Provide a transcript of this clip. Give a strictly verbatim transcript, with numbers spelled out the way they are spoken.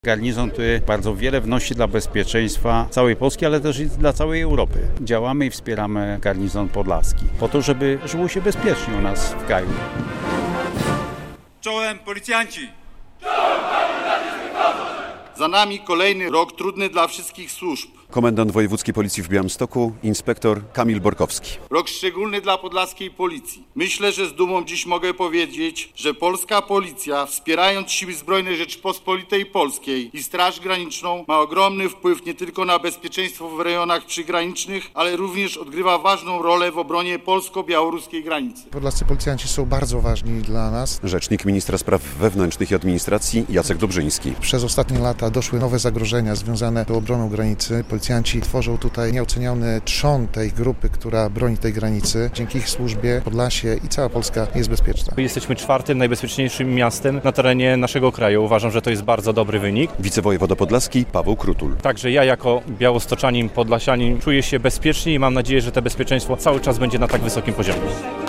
Garnizon tutaj bardzo wiele wnosi dla bezpieczeństwa całej Polski, ale też i dla całej Europy. Działamy i wspieramy garnizon podlaski po to, żeby żyło się bezpiecznie u nas w kraju. Czołem policjanci! Za nami kolejny rok trudny dla wszystkich służb. Komendant Wojewódzkiej Policji w Białymstoku, inspektor Kamil Borkowski. Rok szczególny dla podlaskiej policji. Myślę, że z dumą dziś mogę powiedzieć, że polska policja, wspierając Siły Zbrojne Rzeczypospolitej Polskiej i Straż Graniczną, ma ogromny wpływ nie tylko na bezpieczeństwo w rejonach przygranicznych, ale również odgrywa ważną rolę w obronie polsko-białoruskiej granicy. Podlascy policjanci są bardzo ważni dla nas. Rzecznik ministra spraw wewnętrznych i administracji Jacek Dobrzyński. Przez ostatnie lata doszły nowe zagrożenia związane z obroną granicy. Policjanci tworzą tutaj nieoceniony trzon tej grupy, która broni tej granicy. Dzięki ich służbie Podlasie i cała Polska jest bezpieczna. Jesteśmy czwartym najbezpieczniejszym miastem na terenie naszego kraju. Uważam, że to jest bardzo dobry wynik. Wicewojewoda podlaski Paweł Krutul. Także ja jako białostoczanin, podlasianin czuję się bezpiecznie i mam nadzieję, że to bezpieczeństwo cały czas będzie na tak wysokim poziomie.